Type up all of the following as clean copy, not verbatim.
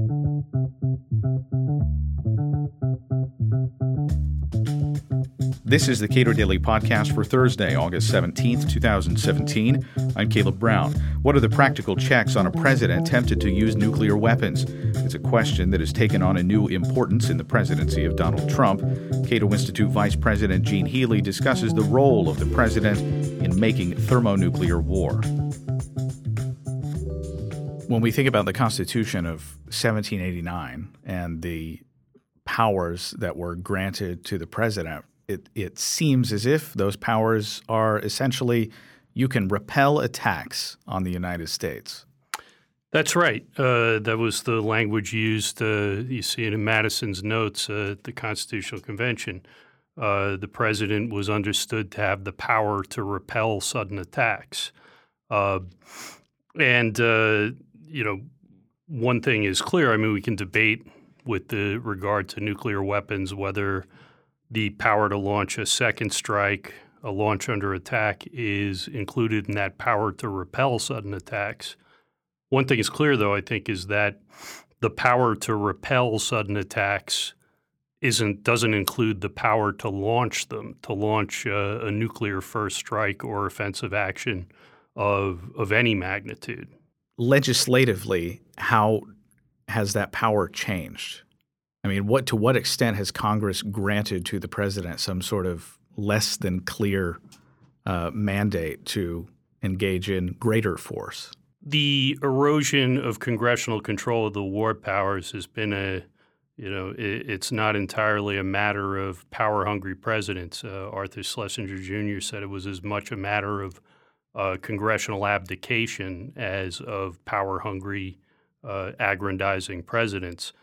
This is the Cato Daily Podcast for Thursday, August 17th, 2017. I'm Caleb Brown. What are the practical checks on a president tempted to use nuclear weapons? It's a question that has taken on a new importance in the presidency of Donald Trump. Cato Institute Vice President Gene Healy discusses the role of the president in making thermonuclear war. When we think about the Constitution of 1789 and the powers that were granted to the president, it seems as if those powers are essentially you can repel attacks on the United States. That's right. That was the language used. You see it in Madison's notes at the Constitutional Convention. The president was understood to have the power to repel sudden attacks. One thing is clear. I mean, we can debate with the regard to nuclear weapons whether the power to launch a second strike, a launch under attack, is included in that power to repel sudden attacks. One thing is clear, though, I think, is that the power to repel sudden attacks doesn't include the power to launch them, to launch a nuclear first strike or offensive action of any magnitude. Legislatively, how has that power changed? I mean, to what extent has Congress granted to the president some sort of less than clear mandate to engage in greater force? The erosion of congressional control of the war powers has been it's not entirely a matter of power-hungry presidents. Arthur Schlesinger Jr. said it was as much a matter of congressional abdication as of power-hungry, aggrandizing presidents.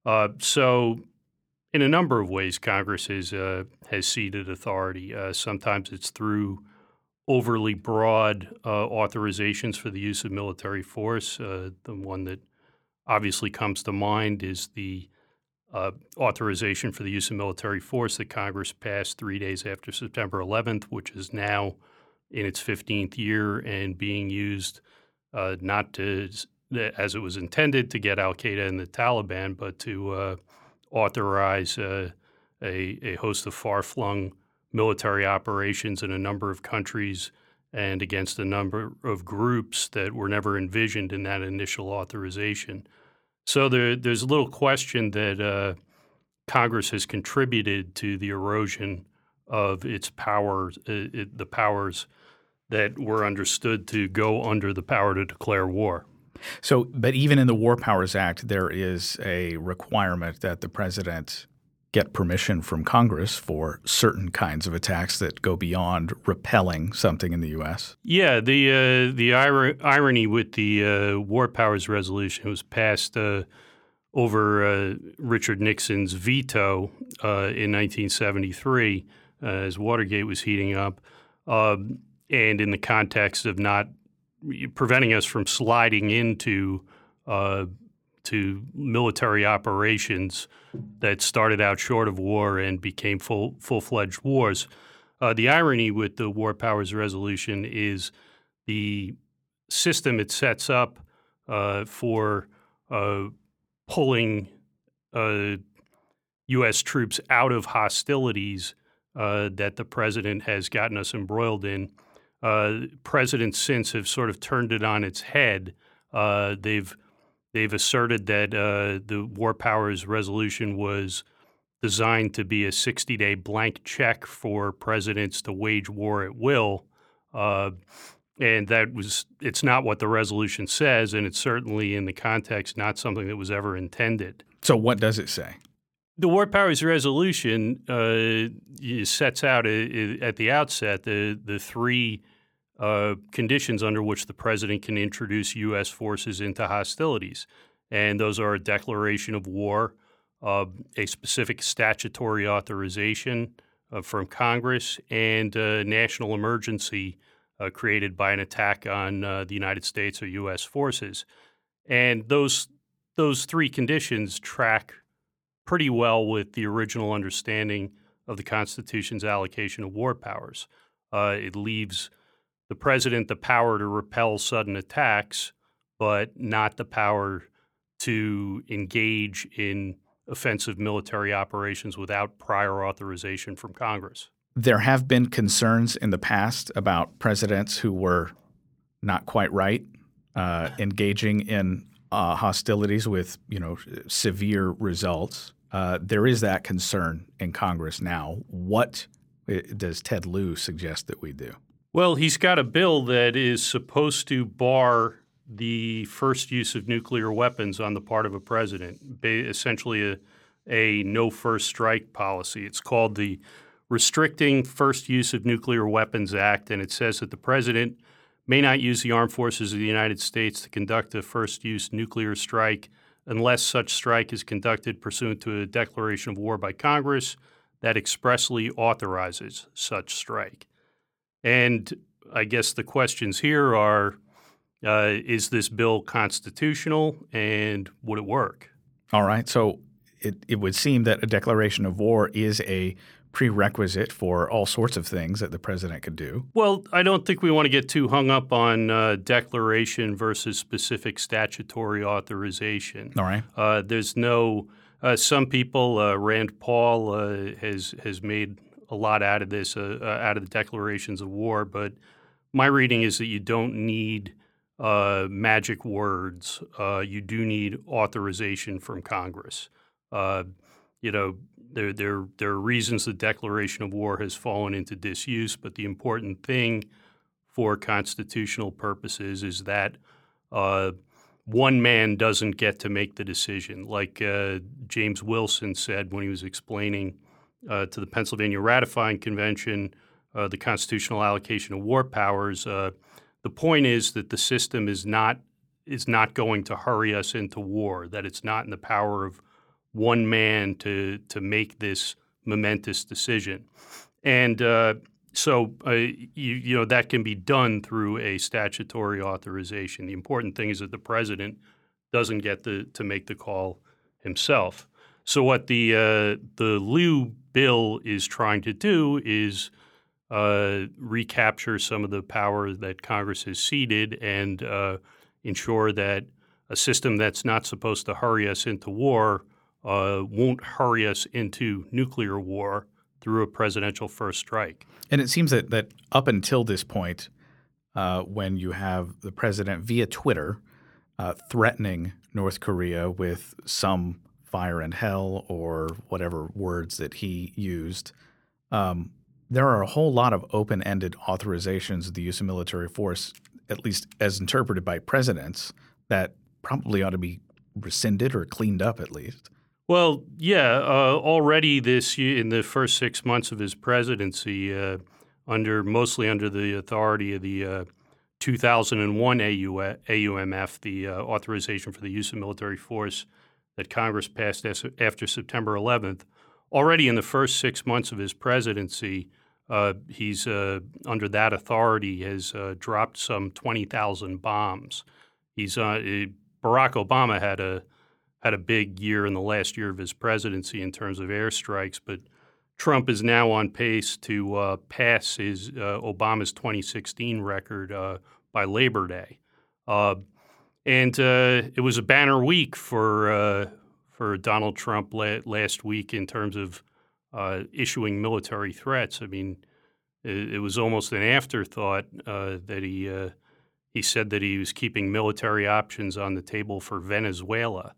So in a number of ways, Congress has ceded authority. Sometimes it's through overly broad authorizations for the use of military force. The one that obviously comes to mind is the authorization for the use of military force that Congress passed 3 days after September 11th, which is now in its 15th year and being used not to as it was intended to get al-Qaeda and the Taliban, but to authorize a host of far-flung military operations in a number of countries and against a number of groups that were never envisioned in that initial authorization. So there's little question that Congress has contributed to the erosion of its powers, the powers that were understood to go under the power to declare war. So, but even in the War Powers Act, there is a requirement that the president get permission from Congress for certain kinds of attacks that go beyond repelling something in the U.S. Yeah, the irony with the War Powers Resolution was passed over Richard Nixon's veto in 1973 as Watergate was heating up, and in the context of not preventing us from sliding into to military operations that started out short of war and became full-fledged wars. The irony with the War Powers Resolution is the system it sets up for pulling U.S. troops out of hostilities that the president has gotten us embroiled in. Presidents since have sort of turned it on its head. They've asserted that the War Powers Resolution was designed to be a 60-day blank check for presidents to wage war at will, and it's not what the resolution says, and it's certainly in the context not something that was ever intended. So what does it say? The War Powers Resolution sets out at the outset the three conditions under which the president can introduce U.S. forces into hostilities. And those are a declaration of war, a specific statutory authorization from Congress, and a national emergency created by an attack on the United States or U.S. forces. And those three conditions track pretty well with the original understanding of the Constitution's allocation of war powers. It leaves the president the power to repel sudden attacks, but not the power to engage in offensive military operations without prior authorization from Congress. There have been concerns in the past about presidents who were not quite right, engaging in hostilities with, severe results. There is that concern in Congress now. What does Ted Lieu suggest that we do? Well, he's got a bill that is supposed to bar the first use of nuclear weapons on the part of a president, essentially a no first strike policy. It's called the Restricting First Use of Nuclear Weapons Act, and it says that the president may not use the armed forces of the United States to conduct a first-use nuclear strike unless such strike is conducted pursuant to a declaration of war by Congress that expressly authorizes such strike. And I guess the questions here are, is this bill constitutional, and would it work? All right. So it would seem that a declaration of war is a prerequisite for all sorts of things that the president could do. Well, I don't think we want to get too hung up on declaration versus specific statutory authorization. All right. There's no some people, Rand Paul has made a lot out of this, out of the declarations of war, but my reading is that you don't need magic words. You do need authorization from Congress. There are reasons the declaration of war has fallen into disuse, but the important thing for constitutional purposes is that one man doesn't get to make the decision. Like James Wilson said when he was explaining to the Pennsylvania Ratifying Convention the constitutional allocation of war powers, the point is that the system is not going to hurry us into war, that it's not in the power of one man to make this momentous decision. And so that can be done through a statutory authorization. The important thing is that the president doesn't get to make the call himself. So what the Lieu bill is trying to do is recapture some of the power that Congress has ceded and ensure that a system that's not supposed to hurry us into war won't hurry us into nuclear war through a presidential first strike. And it seems that up until this point, when you have the president via Twitter threatening North Korea with some fire and hell or whatever words that he used, there are a whole lot of open-ended authorizations of the use of military force, at least as interpreted by presidents, that probably ought to be rescinded or cleaned up at least. Well, yeah. Already this year, in the first 6 months of his presidency, mostly under the authority of the 2001 AUMF, the authorization for the use of military force that Congress passed after September 11th, already in the first 6 months of his presidency, he's under that authority has dropped some 20,000 bombs. Barack Obama had a big year in the last year of his presidency in terms of airstrikes, but Trump is now on pace to pass his Obama's 2016 record by Labor Day, and it was a banner week for Donald Trump last week in terms of issuing military threats. I mean, it was almost an afterthought that he said that he was keeping military options on the table for Venezuela.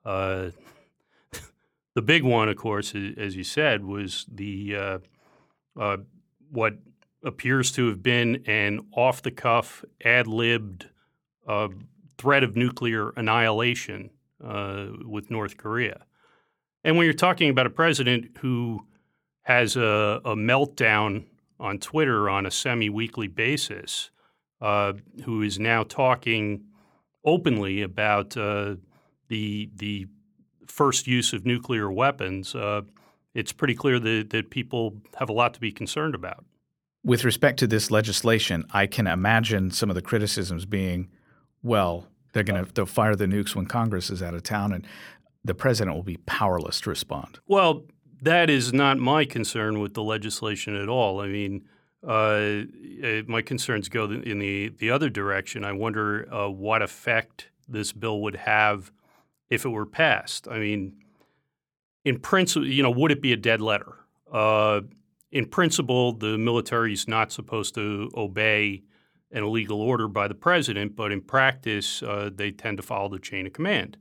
The big one, of course, as you said, was the what appears to have been an off-the-cuff, ad-libbed threat of nuclear annihilation with North Korea. And when you're talking about a president who has a meltdown on Twitter on a semi-weekly basis, who is now talking openly about the first use of nuclear weapons, it's pretty clear that people have a lot to be concerned about. With respect to this legislation, I can imagine some of the criticisms being, well, they'll fire the nukes when Congress is out of town, and the president will be powerless to respond. Well, that is not my concern with the legislation at all. I mean, my concerns go in the other direction. I wonder what effect this bill would have if it were passed. I mean, in principle, would it be a dead letter? In principle, the military is not supposed to obey an illegal order by the president, but in practice, they tend to follow the chain of command.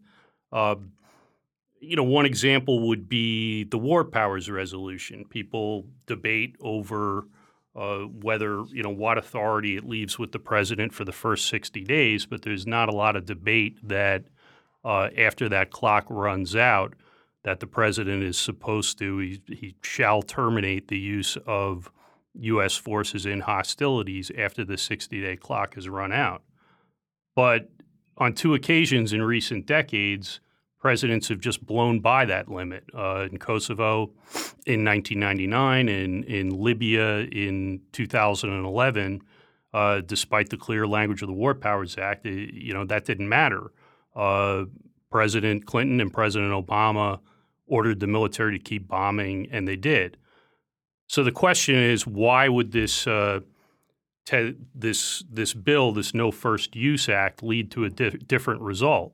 One example would be the War Powers Resolution. People debate over whether, what authority it leaves with the president for the first 60 days, but there's not a lot of debate that after that clock runs out, that the president is supposed to, he shall terminate the use of U.S. forces in hostilities after the 60-day clock has run out. But on 2 occasions in recent decades, presidents have just blown by that limit. In Kosovo in 1999 and in Libya in 2011, despite the clear language of the War Powers Act, that didn't matter. President Clinton and President Obama ordered the military to keep bombing, and they did. So the question is, why would this bill, this No First Use Act, lead to a different result?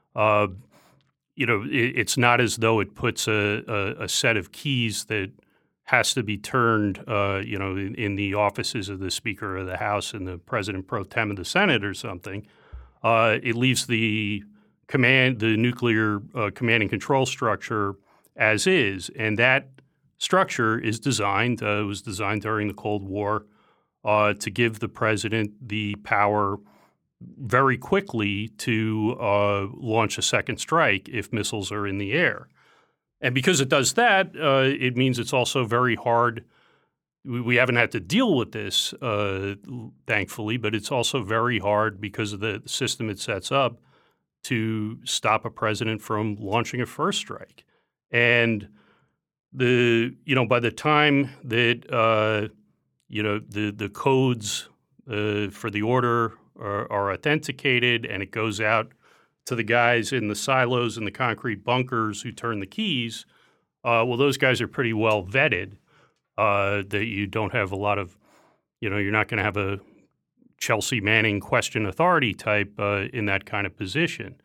It's not as though it puts a set of keys that has to be turned, in the offices of the Speaker of the House and the President pro tem of the Senate or something. It leaves the nuclear command and control structure as is, and that structure is designed. It was designed during the Cold War to give the president the power very quickly to launch a second strike if missiles are in the air. And because it does that, it means it's also very hard. We haven't had to deal with this, thankfully, but it's also very hard because of the system it sets up to stop a president from launching a first strike. And by the time that the codes for the order are authenticated and it goes out to the guys in the silos and the concrete bunkers who turn the keys, those guys are pretty well vetted. That you don't have a lot of, you're not going to have a Chelsea Manning question authority type in that kind of position.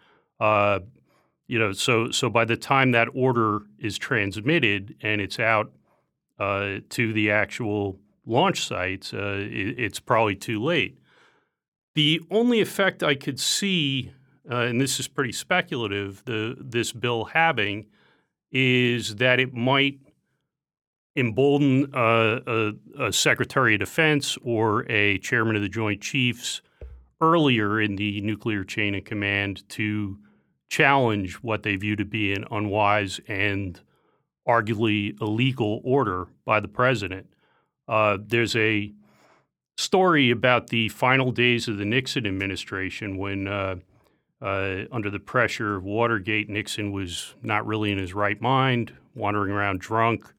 So by the time that order is transmitted and it's out to the actual launch sites, it's probably too late. The only effect I could see, and this is pretty speculative, this bill having, is that it might embolden a Secretary of Defense or a chairman of the Joint Chiefs earlier in the nuclear chain of command to challenge what they view to be an unwise and arguably illegal order by the president. There's a story about the final days of the Nixon administration when, under the pressure of Watergate, Nixon was not really in his right mind, wandering around drunk,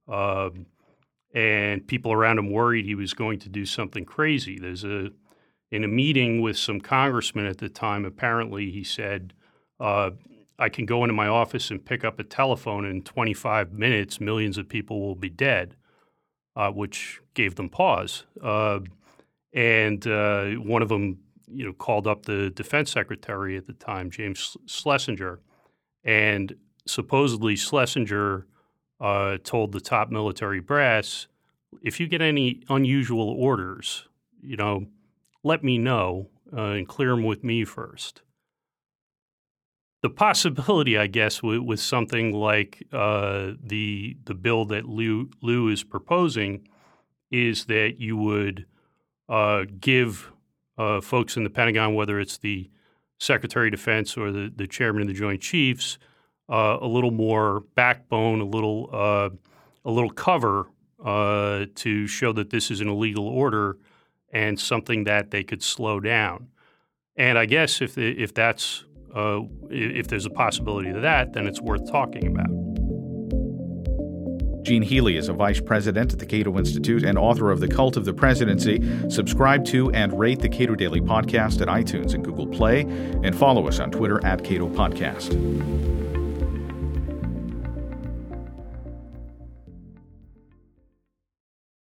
and people around him worried he was going to do something crazy. In a meeting with some congressmen at the time, apparently he said, I can go into my office and pick up a telephone, and in 25 minutes, millions of people will be dead, which gave them pause. And one of them, called up the defense secretary at the time, James Schlesinger, and supposedly Schlesinger told the top military brass, if you get any unusual orders, let me know and clear them with me first. The possibility, I guess, with something like the bill that Lou is proposing is that you would give folks in the Pentagon, whether it's the Secretary of Defense or the Chairman of the Joint Chiefs, a little more backbone, a little cover to show that this is an illegal order and something that they could slow down. And I guess if there's a possibility of that, then it's worth talking about. Gene Healy is a vice president at the Cato Institute and author of The Cult of the Presidency. Subscribe to and rate the Cato Daily Podcast at iTunes and Google Play, and follow us on Twitter @Cato Podcast.